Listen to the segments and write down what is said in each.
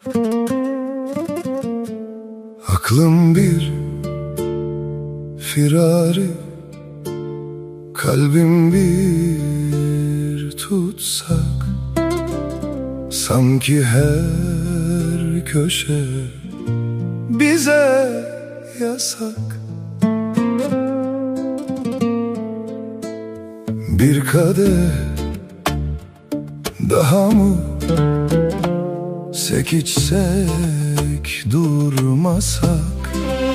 Aklım bir firari, kalbim bir tutsak. Sanki her köşe bize yasak. Bir kadeh daha mı sek içsek, durmasak?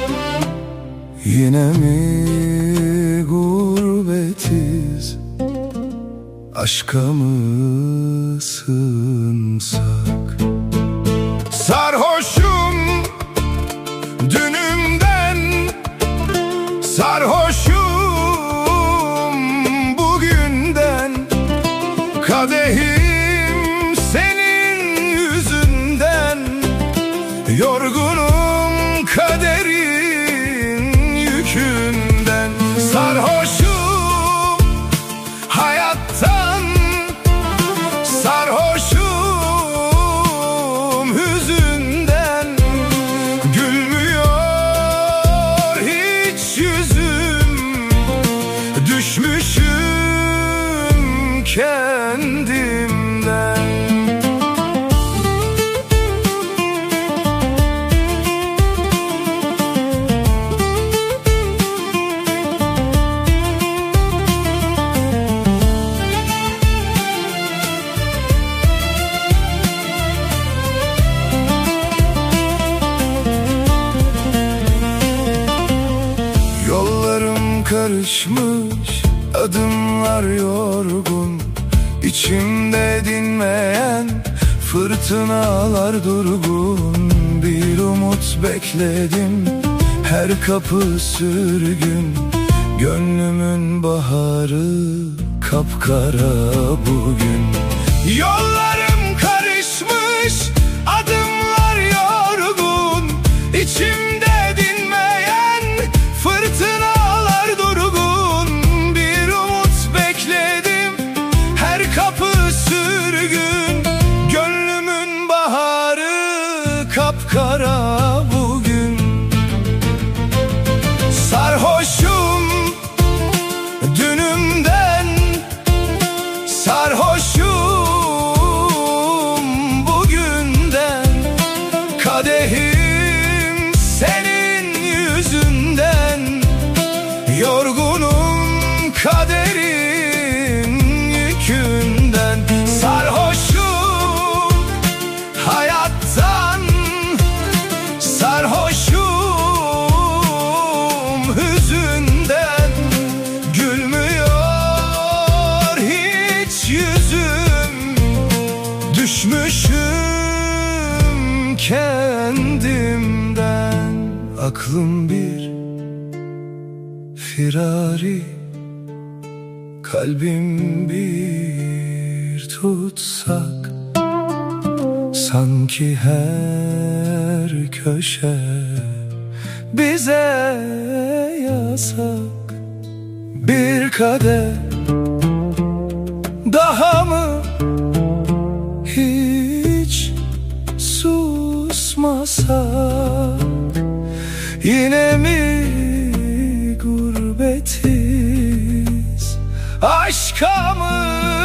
Yine mi gurbetiz, aşka mı sığınsak? Sarhoşum dünümden, sarhoşum bugünden. Kadehim senin yüzünden, yorgunum kaderin yükünden. Sarhoşum hayattan, sarhoşum hüzünden. Gülmüyor hiç yüzüm, düşmüşüm kendimden. Yollarım karışmış, adımlar yorgun. İçimde dinmeyen fırtınalar durgun. Bir umut bekledim, her kapı sürgün. Gönlümün baharı kapkara bugün. Yollarım karışmış, adımlar yorgun. İçimde dinmeyen fırtınalar durgun. Bir umut bekledim, her kapı sürgün. Gönlümün baharı kapkara bugün. Sarhoşum dünümden, sarhoşum bugünden. Kadehim senin yüzünden, yorgunum kaderin yükünden. Sarhoşum hayattan, sarhoşum hüzünden. Gülmüyor hiç yüzüm, düşmüşüm kendimden. Aklım bir firari, kalbim bir tutsak. Sanki her köşe bize yasak. Bir kadeh daha mı hiç susmasak? Yine mi gurbetiz, aşka mı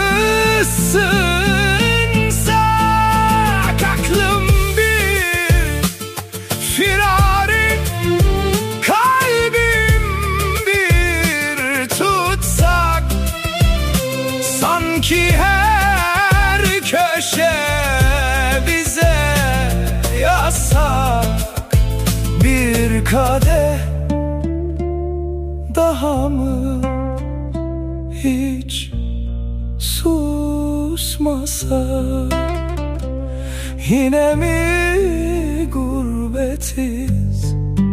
sığınsak? Aklım bir firari, kalbim bir tutsak. Sanki her köşe bize yasak. Bir kadeh daha mı hiç susmasak? Yine mi gurbetiz,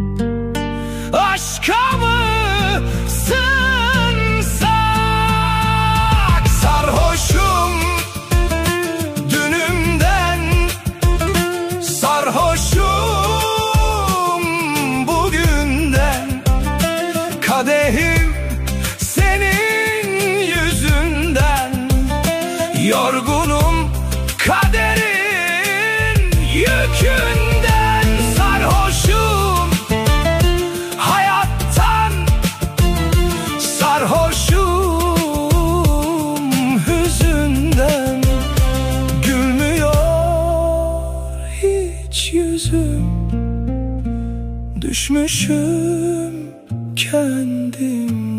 aşka mı sığınsak? Sarhoşum dünümden, sarhoşum bugünden. Kadehim senin yüzünden, yorgunum kaderin yükü. düşmüşüm kendimden.